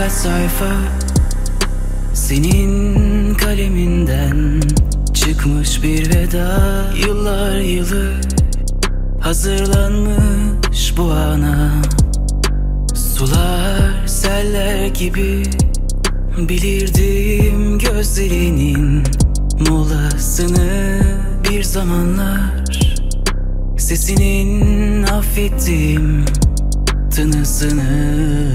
Birkaç sayfa senin kaleminden çıkmış bir veda. Yıllar yılı hazırlanmış bu ana. Sular seller gibi bilirdim gözlerinin molasını. Bir zamanlar sesinin affettim tınısını.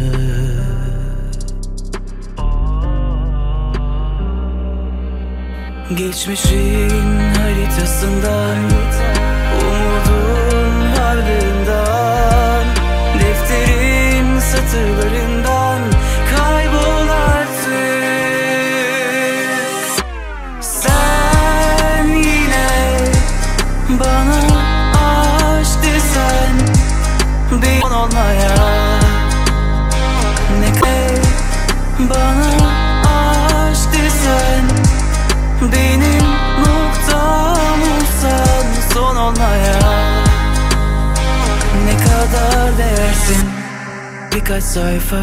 Geçmişin haritasından, umudun varlığından, defterin satırlarından kaybol artık. Sen yine bana aç desen bir olmaya, ne kadar bana aç desen benim noktam olsan son olmaya, ne kadar değersin. Birkaç sayfa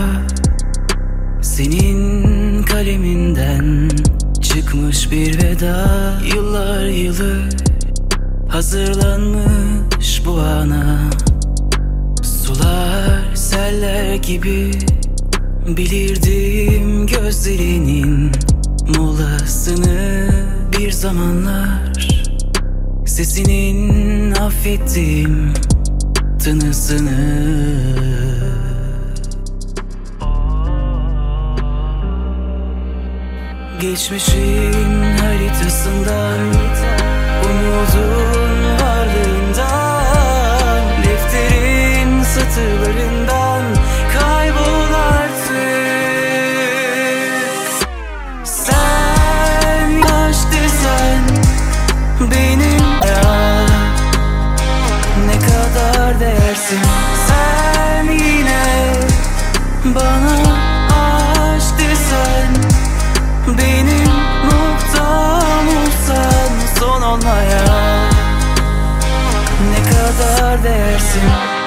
senin kaleminden çıkmış bir veda. Yıllar yılı hazırlanmış bu ana. Sular seller gibi bilirdim gözlerinin molasını. Bir zamanlar sesinin affettim tınısını. Geçmişin haritasından, umudun varlığından, defterin satırlarından kaybol artık. Sen aç desen benim ya, ne kadar değersin. Sen yine bana aç desen benim noktam olsan son olmaya, ne kadar değersin.